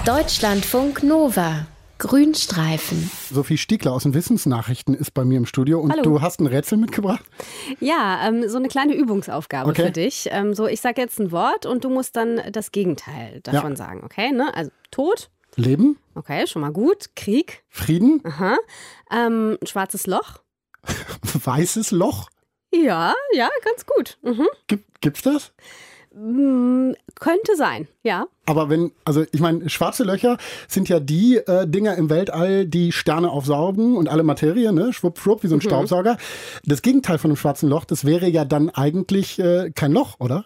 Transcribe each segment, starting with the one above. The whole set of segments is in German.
Deutschlandfunk Nova. Grünstreifen. Sophie Stiegler aus den Wissensnachrichten ist bei mir im Studio und Hallo. Du hast ein Rätsel mitgebracht? Ja, so eine kleine Übungsaufgabe Okay. für dich. Ich sage jetzt ein Wort und du musst dann das Gegenteil davon sagen, okay? Ne? Also Tod, Leben, okay, schon mal gut. Krieg, Frieden, aha. Ein schwarzes Loch, weißes Loch. ja, ganz gut. Gibt's das? Könnte sein, ja. Aber ich meine, schwarze Löcher sind ja die Dinger im Weltall, die Sterne aufsaugen und alle Materie, ne? Schwupp, schwupp, wie so ein Staubsauger. Das Gegenteil von einem schwarzen Loch, das wäre ja dann eigentlich kein Loch, oder?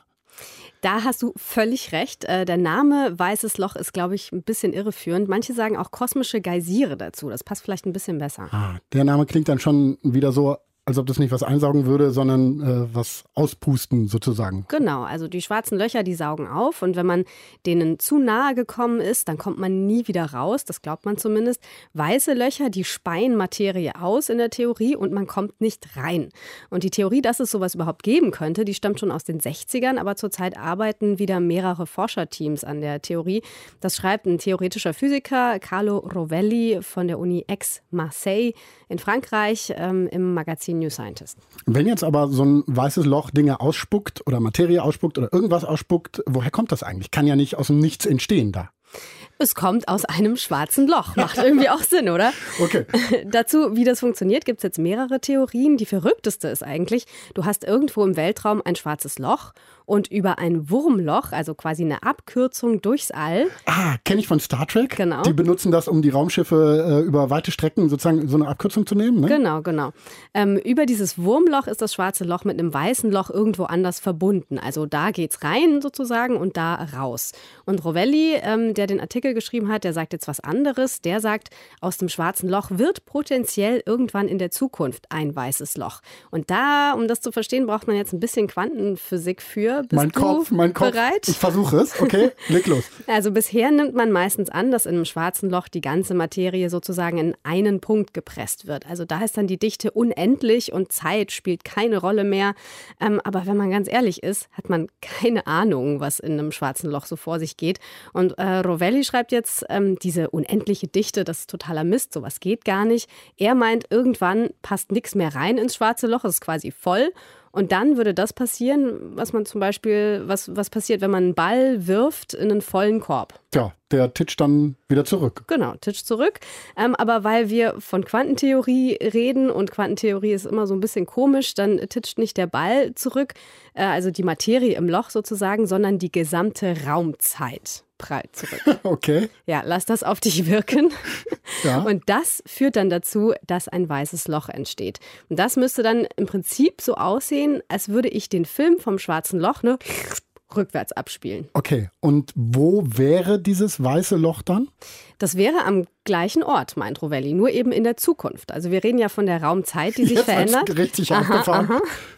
Da hast du völlig recht. Der Name Weißes Loch ist, glaube ich, ein bisschen irreführend. Manche sagen auch kosmische Geysire dazu. Das passt vielleicht ein bisschen besser. Der Name klingt dann schon wieder so, als ob das nicht was einsaugen würde, sondern was auspusten sozusagen. Genau, also die schwarzen Löcher, die saugen auf und wenn man denen zu nahe gekommen ist, dann kommt man nie wieder raus, das glaubt man zumindest. Weiße Löcher, die speien Materie aus in der Theorie und man kommt nicht rein. Und die Theorie, dass es sowas überhaupt geben könnte, die stammt schon aus den 60ern, aber zurzeit arbeiten wieder mehrere Forscherteams an der Theorie. Das schreibt ein theoretischer Physiker, Carlo Rovelli von der Uni Aix-Marseille in Frankreich im Magazin New Scientist. Wenn jetzt aber so ein weißes Loch Dinge ausspuckt oder Materie ausspuckt oder irgendwas ausspuckt, woher kommt das eigentlich? Kann ja nicht aus dem Nichts entstehen da. Es kommt aus einem schwarzen Loch. Macht irgendwie auch Sinn, oder? Okay. Dazu, wie das funktioniert, gibt es jetzt mehrere Theorien. Die verrückteste ist eigentlich, du hast irgendwo im Weltraum ein schwarzes Loch und über ein Wurmloch, also quasi eine Abkürzung durchs All. Kenne ich von Star Trek. Genau. Die benutzen das, um die Raumschiffe über weite Strecken sozusagen so eine Abkürzung zu nehmen. Ne? Genau. Über dieses Wurmloch ist das schwarze Loch mit einem weißen Loch irgendwo anders verbunden. Also da geht's rein sozusagen und da raus. Und Rovelli, der den Artikel geschrieben hat, der sagt jetzt was anderes. Der sagt, aus dem schwarzen Loch wird potenziell irgendwann in der Zukunft ein weißes Loch. Und da, um das zu verstehen, braucht man jetzt ein bisschen Quantenphysik für. Bist Mein du Kopf. bereit? Ich versuche es. Okay, leg los. Also bisher nimmt man meistens an, dass in einem schwarzen Loch die ganze Materie sozusagen in einen Punkt gepresst wird. Also da ist dann die Dichte unendlich und Zeit spielt keine Rolle mehr. Aber wenn man ganz ehrlich ist, hat man keine Ahnung, was in einem schwarzen Loch so vor sich geht. Und Rovelli schreibt jetzt, diese unendliche Dichte, das ist totaler Mist, sowas geht gar nicht. Er meint, irgendwann passt nichts mehr rein ins schwarze Loch, es ist quasi voll. Und dann würde das passieren, was man zum Beispiel, was passiert, wenn man einen Ball wirft in einen vollen Korb. Ja, der titscht dann wieder zurück. Genau, titscht zurück. Aber weil wir von Quantentheorie reden und Quantentheorie ist immer so ein bisschen komisch, dann titscht nicht der Ball zurück, also die Materie im Loch sozusagen, sondern die gesamte Raumzeit prallt zurück. Okay. Ja, lass das auf dich wirken. Ja. Und das führt dann dazu, dass ein weißes Loch entsteht. Und das müsste dann im Prinzip so aussehen, als würde ich den Film vom schwarzen Loch rückwärts abspielen. Okay, und wo wäre dieses weiße Loch dann? Das wäre am gleichen Ort, meint Rovelli, nur eben in der Zukunft. Also wir reden ja von der Raumzeit, die sich verändert. Jetzt richtig abgefahren.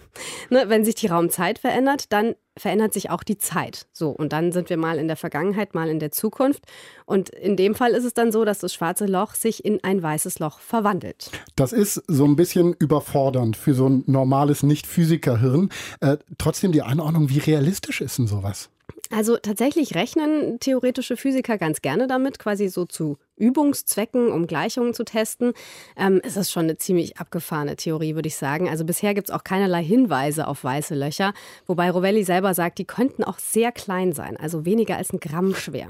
Ne, wenn sich die Raumzeit verändert, dann verändert sich auch die Zeit. So, und dann sind wir mal in der Vergangenheit, mal in der Zukunft. Und in dem Fall ist es dann so, dass das schwarze Loch sich in ein weißes Loch verwandelt. Das ist so ein bisschen überfordernd für so ein normales Nicht-Physiker-Hirn. Trotzdem die Einordnung, wie realistisch ist denn sowas? Also tatsächlich rechnen theoretische Physiker ganz gerne damit, quasi so zu Übungszwecken, um Gleichungen zu testen. Es ist schon eine ziemlich abgefahrene Theorie, würde ich sagen. Also bisher gibt es auch keinerlei Hinweise auf weiße Löcher, wobei Rovelli selber sagt, die könnten auch sehr klein sein, also weniger als 1 Gramm schwer.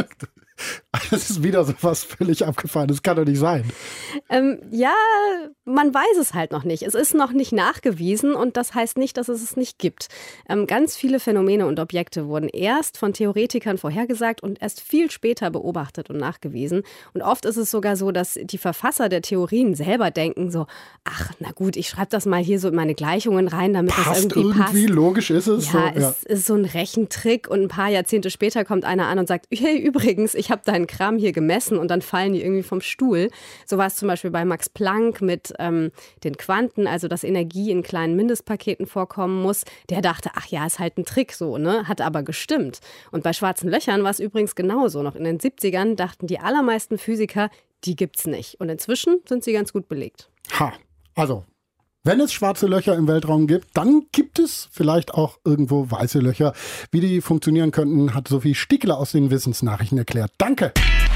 Das ist wieder so was völlig abgefahren. Das kann doch nicht sein. Ja, man weiß es halt noch nicht. Es ist noch nicht nachgewiesen und das heißt nicht, dass es es nicht gibt. Ganz viele Phänomene und Objekte wurden erst von Theoretikern vorhergesagt und erst viel später beobachtet und nachgewiesen. Und oft ist es sogar so, dass die Verfasser der Theorien selber denken so, ach, na gut, ich schreibe das mal hier so in meine Gleichungen rein, damit das irgendwie passt. Logisch ist es. Ja, so, es ist so ein Rechentrick und ein paar Jahrzehnte später kommt einer an und sagt, hey, übrigens, ich habe deinen Kram hier gemessen und dann fallen die irgendwie vom Stuhl. So war es zum Beispiel bei Max Planck mit den Quanten, also dass Energie in kleinen Mindestpaketen vorkommen muss. Der dachte, ach ja, ist halt ein Trick so, ne? Hat aber gestimmt. Und bei schwarzen Löchern war es übrigens genauso. Noch in den 70ern dachten die allermeisten Physiker, die gibt's nicht. Und inzwischen sind sie ganz gut belegt. Also, wenn es schwarze Löcher im Weltraum gibt, dann gibt es vielleicht auch irgendwo weiße Löcher. Wie die funktionieren könnten, hat Sophie Stiegler aus den Wissensnachrichten erklärt. Danke!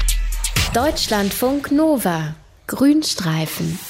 Deutschlandfunk Nova. Grünstreifen.